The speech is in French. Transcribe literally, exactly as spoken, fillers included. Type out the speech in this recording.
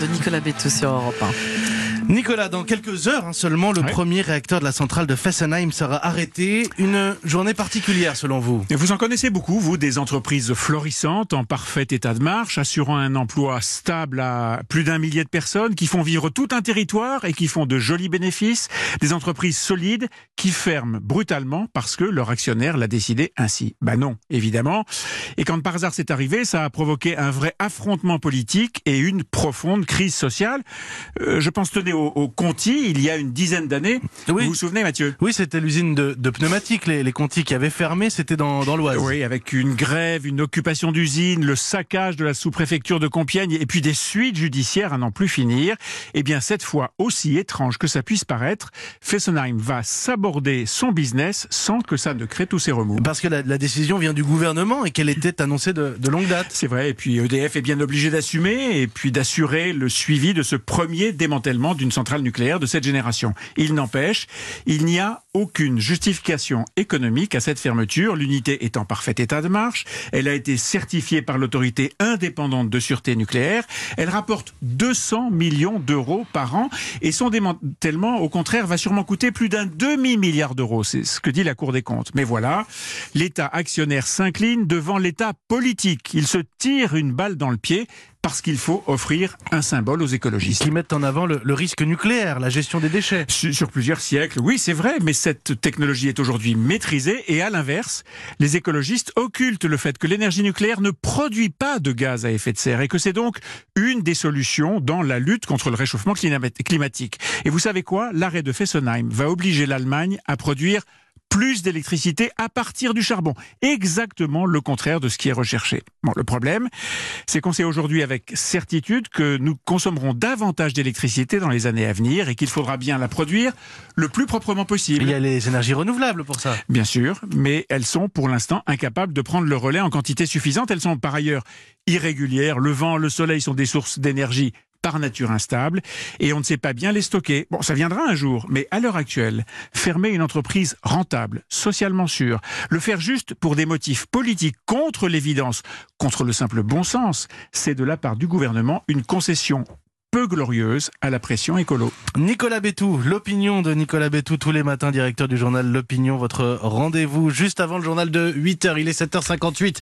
de Nicolas Bétou sur Europe un. Nicolas, dans quelques heures hein, seulement, le ouais. premier réacteur de la centrale de Fessenheim sera arrêté. Une journée particulière selon vous? Et vous en connaissez beaucoup, vous, des entreprises florissantes en parfait état de marche, assurant un emploi stable à plus d'un millier de personnes, qui font vivre tout un territoire et qui font de jolis bénéfices. Des entreprises solides qui ferment brutalement parce que leur actionnaire l'a décidé ainsi. Ben non, évidemment. Et quand par hasard c'est arrivé, ça a provoqué un vrai affrontement politique et une profonde crise sociale. Euh, je pense, tenez, au, au Conti, il y a une dizaine d'années. Oui. Vous vous souvenez, Mathieu? Oui, c'était l'usine de, de pneumatiques, les, les Conti qui avaient fermé, c'était dans, dans l'Oise. Oui, avec une grève, une occupation d'usine, le saccage de la sous-préfecture de Compiègne et puis des suites judiciaires à n'en plus finir. Eh bien, cette fois, aussi étrange que ça puisse paraître, Fessenheim va s'aborder son business sans que ça ne crée tous ces remous. Parce que la, la décision vient du gouvernement et qu'elle était annoncée de, de longue date. C'est vrai, et puis E D F est bien obligé d'assumer et puis d'assurer le suivi de ce premier démantèlement d'une centrale nucléaire de cette génération. Il n'empêche, il n'y a aucune justification économique à cette fermeture. L'unité est en parfait état de marche. Elle a été certifiée par l'autorité indépendante de sûreté nucléaire. Elle rapporte deux cents millions d'euros par an et son démantèlement, au contraire, va sûrement coûter plus d'un demi-milliard d'euros. C'est ce que dit la Cour des comptes. Mais voilà, l'État actionnaire s'incline devant l'État politique. Il se tire une balle dans le pied parce qu'il faut offrir un symbole aux écologistes. Qui mettent en avant le, le risque nucléaire, la gestion des déchets. Sur, sur plusieurs siècles, oui, c'est vrai, mais cette technologie est aujourd'hui maîtrisée et à l'inverse, les écologistes occultent le fait que l'énergie nucléaire ne produit pas de gaz à effet de serre et que c'est donc une des solutions dans la lutte contre le réchauffement climatique. Et vous savez quoi? L'arrêt de Fessenheim va obliger l'Allemagne à produire plus d'électricité à partir du charbon. Exactement le contraire de ce qui est recherché. Bon, le problème, c'est qu'on sait aujourd'hui avec certitude que nous consommerons davantage d'électricité dans les années à venir et qu'il faudra bien la produire le plus proprement possible. Il y a les énergies renouvelables pour ça. Bien sûr, mais elles sont pour l'instant incapables de prendre le relais en quantité suffisante. Elles sont par ailleurs irrégulières. Le vent, le soleil sont des sources d'énergie par nature instable, et on ne sait pas bien les stocker. Bon, ça viendra un jour, mais à l'heure actuelle, fermer une entreprise rentable, socialement sûre, le faire juste pour des motifs politiques contre l'évidence, contre le simple bon sens, c'est de la part du gouvernement une concession peu glorieuse à la pression écolo. Nicolas Bétou, l'opinion de Nicolas Bétou tous les matins, directeur du journal L'Opinion, votre rendez-vous juste avant le journal de huit heures, il est sept heures cinquante-huit.